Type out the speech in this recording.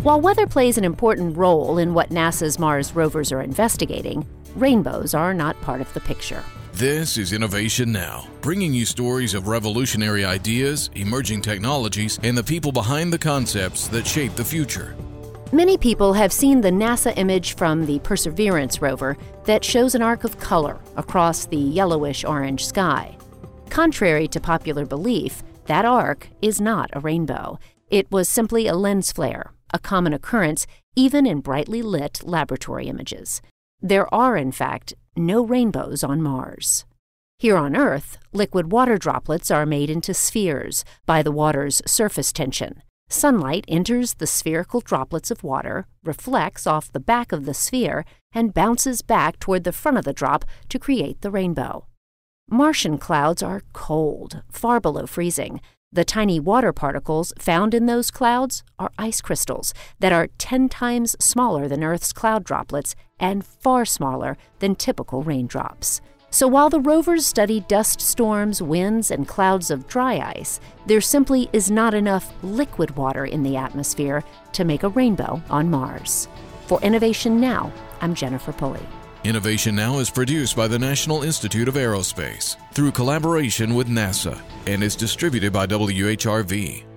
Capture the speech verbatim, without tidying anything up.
While weather plays an important role in what NASA's Mars rovers are investigating, rainbows are not part of the picture. This is Innovation Now, bringing you stories of revolutionary ideas, emerging technologies, and the people behind the concepts that shape the future. Many people have seen the NASA image from the Perseverance rover that shows an arc of color across the yellowish-orange sky. Contrary to popular belief, that arc is not a rainbow. It was simply a lens flare, a common occurrence even in brightly lit laboratory images. There are, in fact, no rainbows on Mars. Here on Earth, liquid water droplets are made into spheres by the water's surface tension. Sunlight enters the spherical droplets of water, reflects off the back of the sphere, and bounces back toward the front of the drop to create the rainbow. Martian clouds are cold, far below freezing. The tiny water particles found in those clouds are ice crystals that are ten times smaller than Earth's cloud droplets and far smaller than typical raindrops. So while the rovers study dust storms, winds, and clouds of dry ice, there simply is not enough liquid water in the atmosphere to make a rainbow on Mars. For Innovation Now, I'm Jennifer Pulley. Innovation Now is produced by the National Institute of Aerospace through collaboration with NASA and is distributed by W H R V.